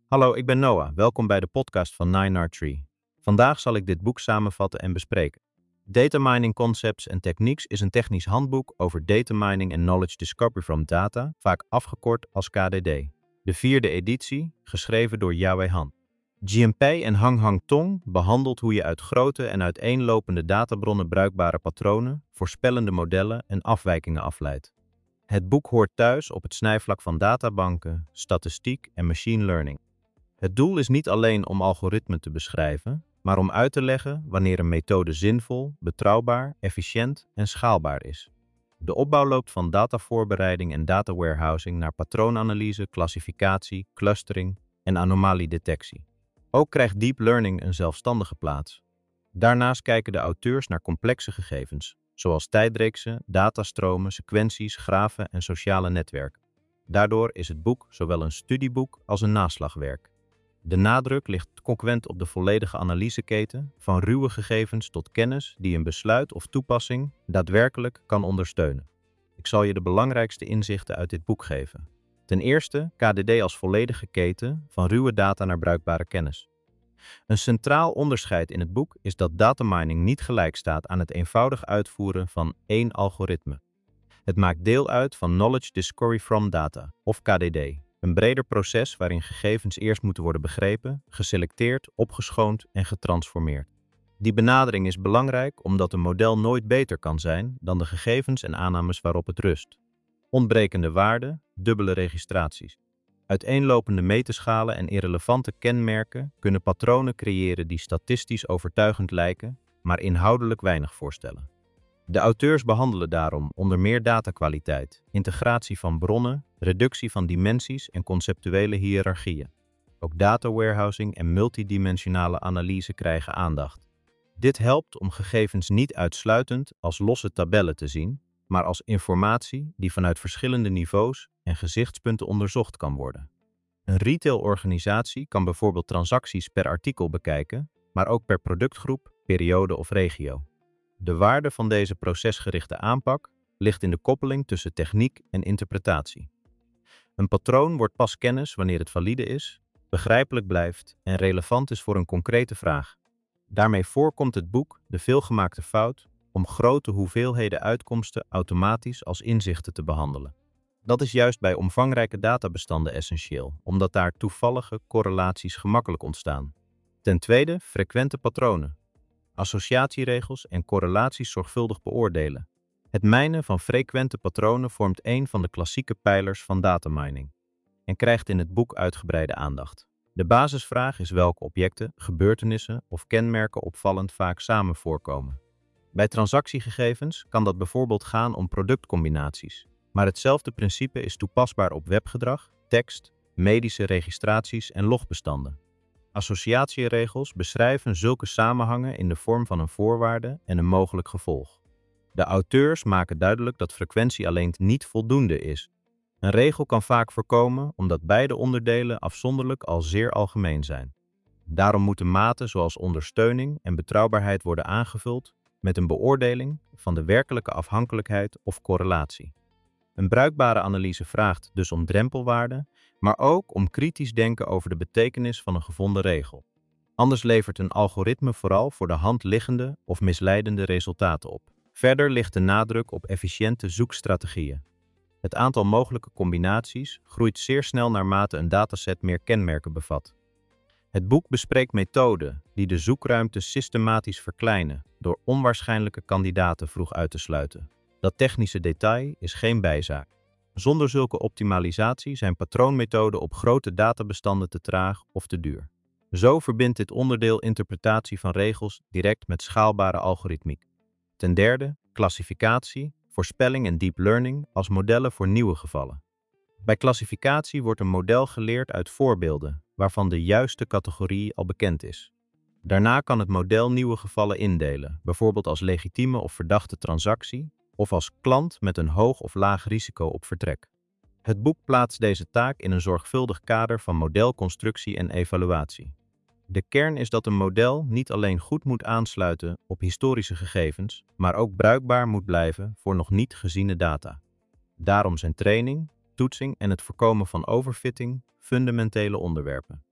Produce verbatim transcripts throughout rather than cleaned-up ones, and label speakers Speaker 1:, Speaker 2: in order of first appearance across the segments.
Speaker 1: Hallo, ik ben Noah. Welkom bij de podcast van nine R Tree. Vandaag zal ik dit boek samenvatten en bespreken. Data Mining Concepts and Techniques is een technisch handboek over data mining en knowledge discovery from data, vaak afgekort als K D D. De vierde editie, geschreven door Yawei Han. Jianpei en Hang Hang Tong behandelt hoe je uit grote en uiteenlopende databronnen bruikbare patronen, voorspellende modellen en afwijkingen afleidt. Het boek hoort thuis op het snijvlak van databanken, statistiek en machine learning. Het doel is niet alleen om algoritmen te beschrijven, maar om uit te leggen wanneer een methode zinvol, betrouwbaar, efficiënt en schaalbaar is. De opbouw loopt van datavoorbereiding en data warehousing naar patroonanalyse, klassificatie, clustering en anomaliedetectie. Ook krijgt deep learning een zelfstandige plaats. Daarnaast kijken de auteurs naar complexe gegevens, zoals tijdreeksen, datastromen, sequenties, grafen en sociale netwerken. Daardoor is het boek zowel een studieboek als een naslagwerk. De nadruk ligt consequent op de volledige analyseketen, van ruwe gegevens tot kennis die een besluit of toepassing daadwerkelijk kan ondersteunen. Ik zal je de belangrijkste inzichten uit dit boek geven. Ten eerste K D D als volledige keten, van ruwe data naar bruikbare kennis. Een centraal onderscheid in het boek is dat datamining niet gelijk staat aan het eenvoudig uitvoeren van één algoritme. Het maakt deel uit van Knowledge Discovery from Data, of K D D. Een breder proces waarin gegevens eerst moeten worden begrepen, geselecteerd, opgeschoond en getransformeerd. Die benadering is belangrijk omdat een model nooit beter kan zijn dan de gegevens en aannames waarop het rust. Ontbrekende waarden, dubbele registraties. Uiteenlopende meetschalen en irrelevante kenmerken kunnen patronen creëren die statistisch overtuigend lijken, maar inhoudelijk weinig voorstellen. De auteurs behandelen daarom onder meer datakwaliteit, integratie van bronnen, reductie van dimensies en conceptuele hiërarchieën. Ook data warehousing en multidimensionale analyse krijgen aandacht. Dit helpt om gegevens niet uitsluitend als losse tabellen te zien, maar als informatie die vanuit verschillende niveaus en gezichtspunten onderzocht kan worden. Een retailorganisatie kan bijvoorbeeld transacties per artikel bekijken, maar ook per productgroep, periode of regio. De waarde van deze procesgerichte aanpak ligt in de koppeling tussen techniek en interpretatie. Een patroon wordt pas kennis wanneer het valide is, begrijpelijk blijft en relevant is voor een concrete vraag. Daarmee voorkomt het boek de veelgemaakte fout om grote hoeveelheden uitkomsten automatisch als inzichten te behandelen. Dat is juist bij omvangrijke databestanden essentieel, omdat daar toevallige correlaties gemakkelijk ontstaan. Ten tweede, frequente patronen. Associatieregels en correlaties zorgvuldig beoordelen. Het mijnen van frequente patronen vormt een van de klassieke pijlers van datamining en krijgt in het boek uitgebreide aandacht. De basisvraag is welke objecten, gebeurtenissen of kenmerken opvallend vaak samen voorkomen. Bij transactiegegevens kan dat bijvoorbeeld gaan om productcombinaties, maar hetzelfde principe is toepasbaar op webgedrag, tekst, medische registraties en logbestanden. Associatieregels beschrijven zulke samenhangen in de vorm van een voorwaarde en een mogelijk gevolg. De auteurs maken duidelijk dat frequentie alleen niet voldoende is. Een regel kan vaak voorkomen omdat beide onderdelen afzonderlijk al zeer algemeen zijn. Daarom moeten maten zoals ondersteuning en betrouwbaarheid worden aangevuld met een beoordeling van de werkelijke afhankelijkheid of correlatie. Een bruikbare analyse vraagt dus om drempelwaarden, maar ook om kritisch denken over de betekenis van een gevonden regel. Anders levert een algoritme vooral voor de hand liggende of misleidende resultaten op. Verder ligt de nadruk op efficiënte zoekstrategieën. Het aantal mogelijke combinaties groeit zeer snel naarmate een dataset meer kenmerken bevat. Het boek bespreekt methoden die de zoekruimte systematisch verkleinen door onwaarschijnlijke kandidaten vroeg uit te sluiten. Dat technische detail is geen bijzaak. Zonder zulke optimalisatie zijn patroonmethoden op grote databestanden te traag of te duur. Zo verbindt dit onderdeel interpretatie van regels direct met schaalbare algoritmiek. Ten derde, klassificatie, voorspelling en deep learning als modellen voor nieuwe gevallen. Bij klassificatie wordt een model geleerd uit voorbeelden, waarvan de juiste categorie al bekend is. Daarna kan het model nieuwe gevallen indelen, bijvoorbeeld als legitieme of verdachte transactie, of als klant met een hoog of laag risico op vertrek. Het boek plaatst deze taak in een zorgvuldig kader van modelconstructie en evaluatie. De kern is dat een model niet alleen goed moet aansluiten op historische gegevens, maar ook bruikbaar moet blijven voor nog niet geziene data. Daarom zijn training, toetsing en het voorkomen van overfitting fundamentele onderwerpen.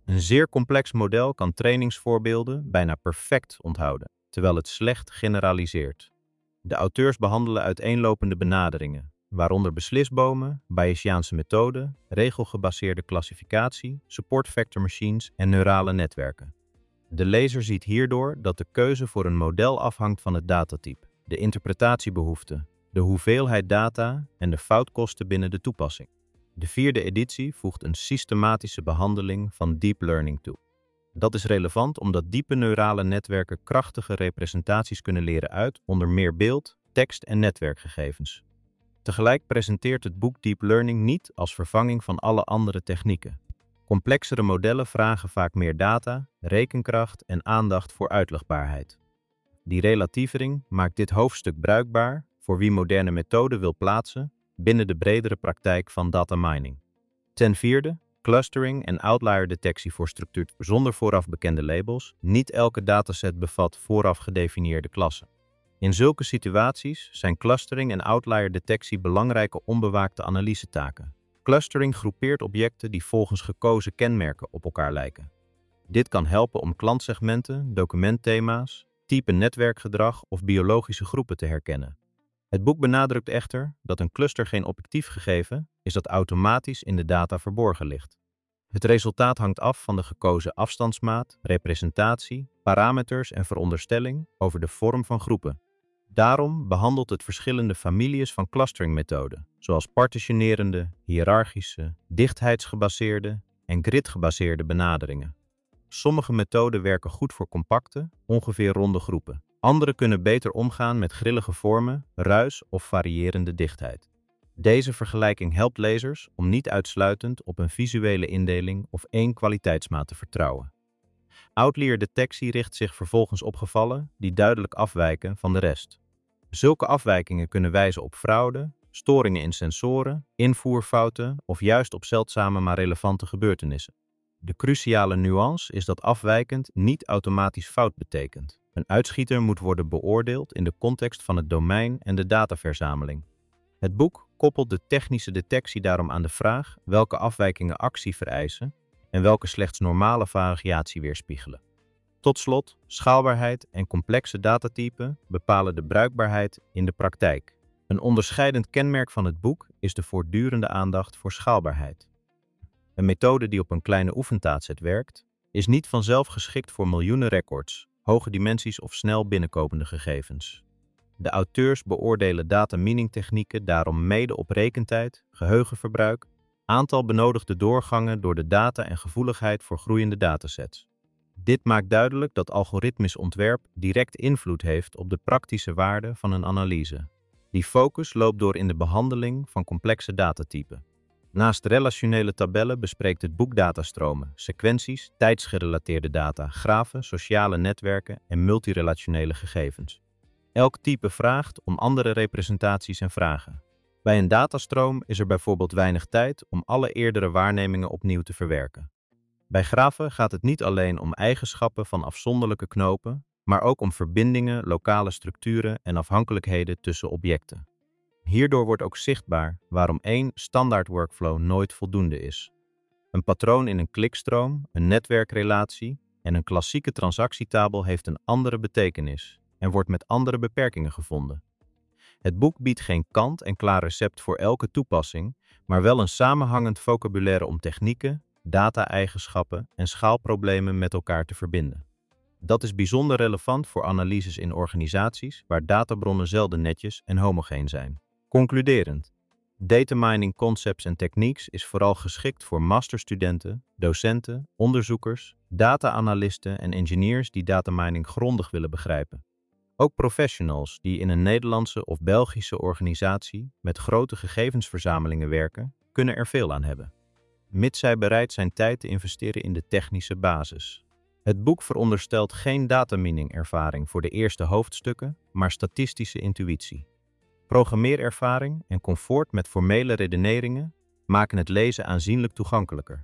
Speaker 1: Een zeer complex model kan trainingsvoorbeelden bijna perfect onthouden, terwijl het slecht generaliseert. De auteurs behandelen uiteenlopende benaderingen, waaronder beslisbomen, Bayesiaanse methoden, regelgebaseerde klassificatie, support vector machines en neurale netwerken. De lezer ziet hierdoor dat de keuze voor een model afhangt van het datatype, de interpretatiebehoeften, de hoeveelheid data en de foutkosten binnen de toepassing. De vierde editie voegt een systematische behandeling van deep learning toe. Dat is relevant omdat diepe neurale netwerken krachtige representaties kunnen leren uit onder meer beeld, tekst en netwerkgegevens. Tegelijk presenteert het boek Deep Learning niet als vervanging van alle andere technieken. Complexere modellen vragen vaak meer data, rekenkracht en aandacht voor uitlegbaarheid. Die relatievering maakt dit hoofdstuk bruikbaar voor wie moderne methoden wil plaatsen binnen de bredere praktijk van data mining. Ten vierde, clustering en outlier-detectie voor structuur zonder vooraf bekende labels. Niet elke dataset bevat vooraf gedefinieerde klassen. In zulke situaties zijn clustering en outlier-detectie belangrijke onbewaakte analysetaken. Clustering groepeert objecten die volgens gekozen kenmerken op elkaar lijken. Dit kan helpen om klantsegmenten, documentthema's, type netwerkgedrag of biologische groepen te herkennen. Het boek benadrukt echter dat een cluster geen objectief gegeven is dat automatisch in de data verborgen ligt. Het resultaat hangt af van de gekozen afstandsmaat, representatie, parameters en veronderstelling over de vorm van groepen. Daarom behandelt het verschillende families van clusteringmethoden, zoals partitionerende, hiërarchische, dichtheidsgebaseerde en gridgebaseerde benaderingen. Sommige methoden werken goed voor compacte, ongeveer ronde groepen. Andere kunnen beter omgaan met grillige vormen, ruis of variërende dichtheid. Deze vergelijking helpt lezers om niet uitsluitend op een visuele indeling of één kwaliteitsmaat te vertrouwen. Outlier-detectie richt zich vervolgens op gevallen die duidelijk afwijken van de rest. Zulke afwijkingen kunnen wijzen op fraude, storingen in sensoren, invoerfouten of juist op zeldzame maar relevante gebeurtenissen. De cruciale nuance is dat afwijkend niet automatisch fout betekent. Een uitschieter moet worden beoordeeld in de context van het domein en de dataverzameling. Het boek koppelt de technische detectie daarom aan de vraag welke afwijkingen actie vereisen en welke slechts normale variatie weerspiegelen. Tot slot, schaalbaarheid en complexe datatypen bepalen de bruikbaarheid in de praktijk. Een onderscheidend kenmerk van het boek is de voortdurende aandacht voor schaalbaarheid. Een methode die op een kleine oefentaatset werkt, is niet vanzelf geschikt voor miljoenen records, hoge dimensies of snel binnenkomende gegevens. De auteurs beoordelen data mining technieken daarom mede op rekentijd, geheugenverbruik, aantal benodigde doorgangen door de data en gevoeligheid voor groeiende datasets. Dit maakt duidelijk dat algoritmisch ontwerp direct invloed heeft op de praktische waarde van een analyse. Die focus loopt door in de behandeling van complexe datatypen. Naast relationele tabellen bespreekt het boek datastromen, sequenties, tijdsgerelateerde data, grafen, sociale netwerken en multirelationele gegevens. Elk type vraagt om andere representaties en vragen. Bij een datastroom is er bijvoorbeeld weinig tijd om alle eerdere waarnemingen opnieuw te verwerken. Bij grafen gaat het niet alleen om eigenschappen van afzonderlijke knopen, maar ook om verbindingen, lokale structuren en afhankelijkheden tussen objecten. Hierdoor wordt ook zichtbaar waarom één standaard workflow nooit voldoende is. Een patroon in een klikstroom, een netwerkrelatie en een klassieke transactietabel heeft een andere betekenis en wordt met andere beperkingen gevonden. Het boek biedt geen kant-en-klaar recept voor elke toepassing, maar wel een samenhangend vocabulaire om technieken, data-eigenschappen en schaalproblemen met elkaar te verbinden. Dat is bijzonder relevant voor analyses in organisaties waar databronnen zelden netjes en homogeen zijn. Concluderend, Data Mining Concepts and Techniques is vooral geschikt voor masterstudenten, docenten, onderzoekers, data-analysten en engineers die datamining grondig willen begrijpen. Ook professionals die in een Nederlandse of Belgische organisatie met grote gegevensverzamelingen werken, kunnen er veel aan hebben, mits zij bereid zijn tijd te investeren in de technische basis. Het boek veronderstelt geen datamining-ervaring voor de eerste hoofdstukken, maar statistische intuïtie. Programmeerervaring en comfort met formele redeneringen maken het lezen aanzienlijk toegankelijker.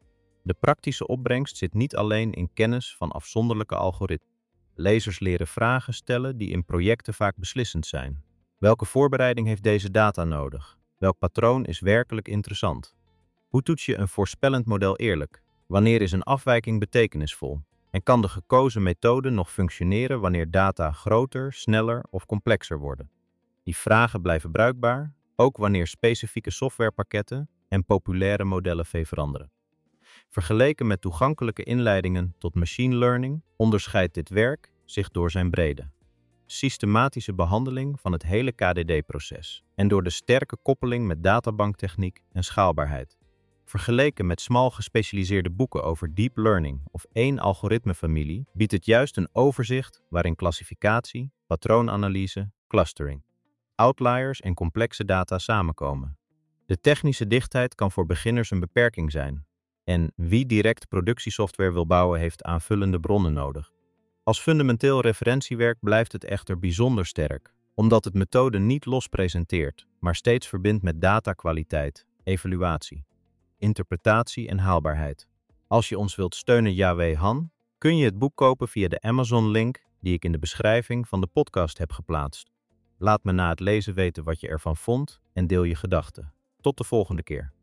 Speaker 1: De praktische opbrengst zit niet alleen in kennis van afzonderlijke algoritmes. Lezers leren vragen stellen die in projecten vaak beslissend zijn. Welke voorbereiding heeft deze data nodig? Welk patroon is werkelijk interessant? Hoe toets je een voorspellend model eerlijk? Wanneer is een afwijking betekenisvol? En kan de gekozen methode nog functioneren wanneer data groter, sneller of complexer worden? Die vragen blijven bruikbaar, ook wanneer specifieke softwarepakketten en populaire modellen veranderen. Vergeleken met toegankelijke inleidingen tot machine learning onderscheidt dit werk zich door zijn brede, systematische behandeling van het hele K D D-proces en door de sterke koppeling met databanktechniek en schaalbaarheid. Vergeleken met smal gespecialiseerde boeken over deep learning of één algoritmefamilie biedt het juist een overzicht waarin klassificatie, patroonanalyse, clustering, outliers en complexe data samenkomen. De technische dichtheid kan voor beginners een beperking zijn en wie direct productiesoftware wil bouwen heeft aanvullende bronnen nodig. Als fundamenteel referentiewerk blijft het echter bijzonder sterk, omdat het methode niet los presenteert, maar steeds verbindt met datakwaliteit, evaluatie, interpretatie en haalbaarheid. Als je ons wilt steunen Yahweh Han, kun je het boek kopen via de Amazon-link die ik in de beschrijving van de podcast heb geplaatst. Laat me na het lezen weten wat je ervan vond en deel je gedachten. Tot de volgende keer.